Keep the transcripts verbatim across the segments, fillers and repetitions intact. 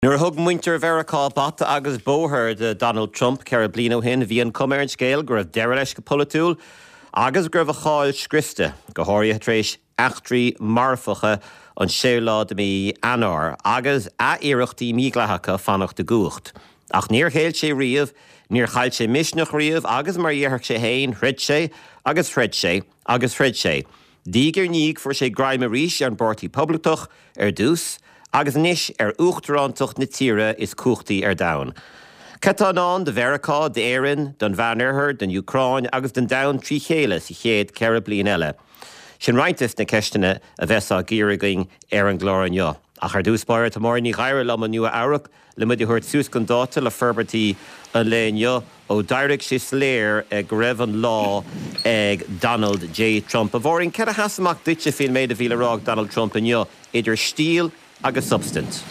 Nuair thug muintear Veracá bata agus bóthir de Donald Trump ceir bliain ó hin bhí an cumair an scéal gur raibh deireadh leis go polatúil agus gur bh cháil scriste go háirithe tar éis eachtraí marfacha an séolá de mí anár agus a iirechtaí míglaithacha fannacht de gúcht. Ach níor chéil sé riamh, níor chail sé misneach riamh agus mar dhéarach sé héin, thrid sé, agus thrid sé, agus thrid sé. Dígur níg fuair sé graim a ríis an bortaí poblachach ar dús, agus níis ar uachtarántocht na tíre is cúchtaí ar domhan. Catánán de Veracá, de Éireann, don Bhean-Airthir, den Ucráin agus den domhan trí chéile sa chéad ceithre bliain eile. Sin rointas na ceistena a bheitá gíoragaing ar an glór anneo. Ach ar dúspáir tá mar ní ghaire le an nua amhrach le muid thuirt sús gan dáta le ferbertí an léineo ó daireadh sé sléir ag raibh an lá ag Donald J. Trump. A bhórin cead a hasamach duite fin méid a bhíle rág Donald Trump anneo idir stíl agus substance.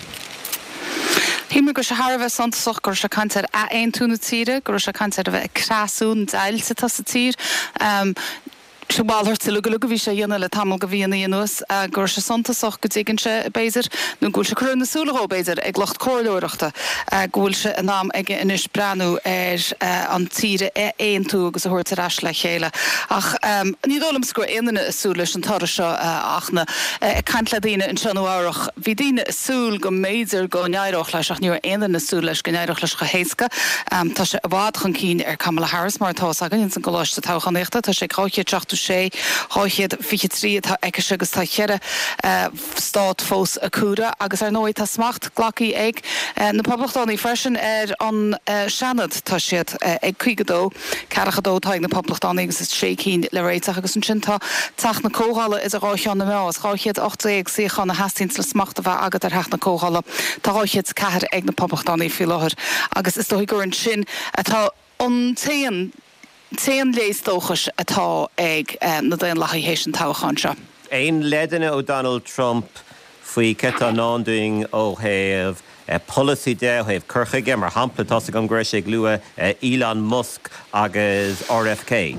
Híimar gur se Harbheith santasach gur se cantar a aon túna tíre, gur se cantar a bheith crasún dailsa tá sa tír. Um, Se bhálthir til go go bhí sé dhéana le tamil go bhíonna dhéanús a gur se santasach go dtígann se béidir nó gúil se chun na súlaá béidir ag locht cóirúireachta gúil se an nám ag inis breanú ar an tíre é éon tú agus a thuirt arás le chéile. Ach ní dólam gur aanaine isúla an tar seo achna cant le daine in seanúárach. Bhí daine isúl go méidir go neaireach leis ach níor aanaine isúla leis go neaireach leis go héasca. Tá sé a bhád chun cín ar Kamala Harris mar tá agan san go láiste táchanéachta, tá sé cáiche teachú sé háiad fiche trí tá eice agus tá cheire stát fós a cúra agus ar nóid tá smacht glacií ag na poblachtánaí freisin ar an seanad tá siad ag chuigadó ceachadó tá ag na poblachtánaí agus is sé cín le réiteach agus an sin tá teach na cóhála is a ráisián na meás ráiad ochtaag siochan na hastíns le smachta bheith agad ar heach na cóhála tá ráiad ceathir ag na poblachtánaí fi láthir agus is dóigh gur an sin atá an taon Téan léistóchas atá ag na daon leithééis an táchán seo. Ein ledanna ó Donald Trump faoi Catánán doing ó héamh policy de ó héamh curchaige mar hamplatá an gréis ag lua Elon Musk agus R F K.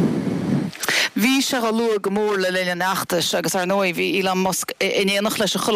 Bhí se go luair go mór le leile nachtas agus ar nóid bhí Elon Musk in éanach leis a chula.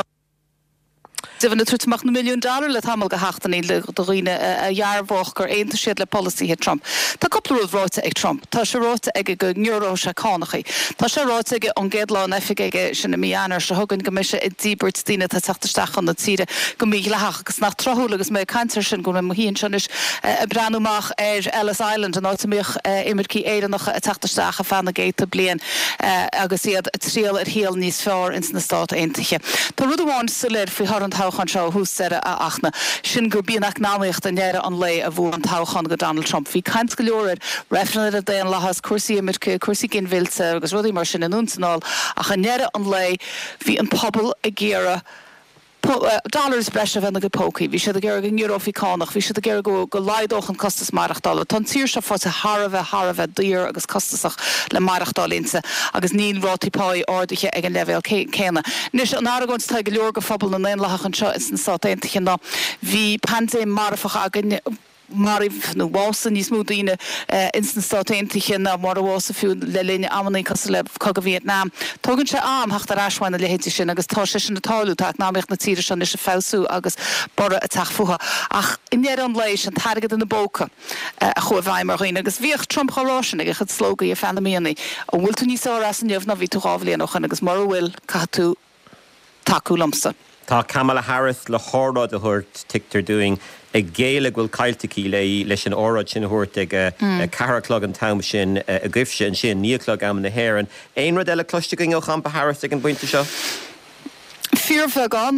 Dyfan y trwytmach na miliwn dollar le tamil go hachtan i le dogine a jaarvoch gur einta siad le policy he Trump. Tá couple of rote ag Trump. Tá se rote ag go neuro se cánachi. Tá se rote ag an gedlá nefig ag sin na mianar se hogan gomise i díbert stíine tá tachtastach an na tíre go mí lehach agus nach trohúla agus mé cancer sin go mo híon sin is a branúmach ar Ellis Island an átamíoch imircí éidirnach a tachtastach a fanna géita blian agus iad tríal ar híal níos fear ins na stát eintiche. Tá rudháin sulir fi har an táchan seo húsere a achna. Sin gur bíonach náíocht an éire an lei a bhú an táchan go Donald Trump. Bhí cant go leorid refranad a dé an lehas cuasaí imirce cuasaí cin bhilse agus rudí mar sin an únsanál ach an éire an lei bhí an pobl a géire dollars breise bhena go pócaí, bhí siad a ggéir an Eurofiánach, bhí siad a ggéir go go leidoch an costas marachtála. Tá tíir se fáte Harbheith Harbheith dír agus costasach le marachtálinsa agus níl rátípáí ordaige ag an levéil céna. Nis an ágant tá go leor go fphobal na naon lechach an seo is an sátaintacha ná bhí panté marfacha agan Marif no Watson níos mú daoine instan státaintacha na mar bhása fiú le líne amnaí cos le cog a Vietnam. Tugann sé am hecht ar aismáin na lehéití sin agus tá sé sin na táú tá náíocht na tíre sin is se fású agus bara a tafucha. Ach inéar an leiis an targad in na bóca a chu bhaim mar chuoine agus bhíoh Trump chorásin ag chud slógaí a fenamíanaí. Ó bhfuil tú níos árás an neamh na bhí tú gábhlíonach agus mar bhfuil catú taú lamsa. Tá Kamala Harris le hárád a thuirt tictar doing ag géala bhfuil cailteaí le leis an óráid sin thuirt ag caraclog an tam sin a gcuimhse an sin níoclog am na hhéireann. Éon rud eile cloisteing ó Champa Harris ag an buinte seo? Fíormheh gan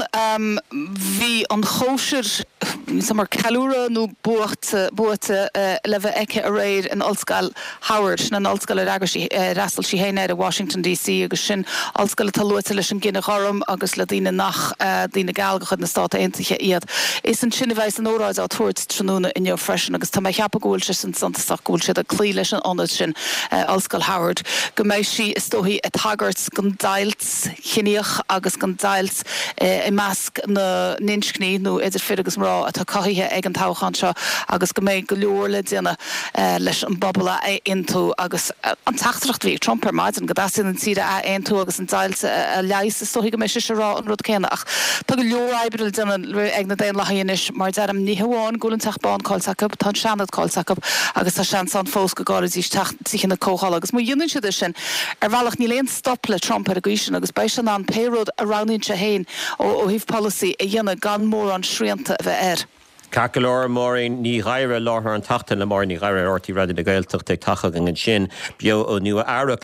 bhí an chóisiir mar calúra nó buachta buata le bheith eice a réir an Ollscoil Howard na Ollscoil ar agus rastal sí héine a Washington D C agus sin Ollscoil talúta leis an gine chom agus le dtíine nach dtíine galgachad na státa aontaithe iad. Is an sinna bheith an óráid á tuairt tróna in neo freisin agus tá cheappa gúil se san santasach gúil siad a clí leis an anad sin Ollscoil Howard. Go méid si is tóthaí a tagart gan dailt chineoch agus gan dailt i measc na ninscní nó idir fir agus mrá a tá caithe ag an táchan seo agus go méid go leor le déine leis an bobbala é intú agus an taachtracht bhí Trumpar maidin go dasin an tíre a intú agus an dailse a leis is soí go me se rá an rud céine ach tá go leor ebril déine ag na déon lehaíis mar dearm ní hamháin gúlann teachbáin cáilsacab tá seanad cáilsacab agus tá sean san fós go gáir dís sich na cóáil agus mu dionann siad sin ar bhealach ní léon stop le Trump ar a gaisin agus béis an an payroad a raninn se héin ó híh policy a dhéanana gan mór an srianta a bheith air. Cacolóir mórin ní ghaire láthair an tachtain le mór ní ghaire ortaí raidir na gailteach ag tacha an sin bio ó nua ara